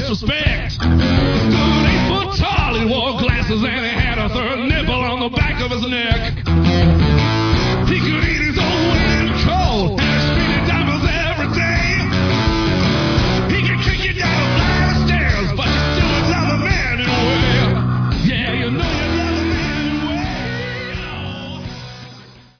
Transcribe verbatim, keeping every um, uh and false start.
disrespect. Stood eight foot tall, he wore glasses, and he had a third nipple on the back of his neck.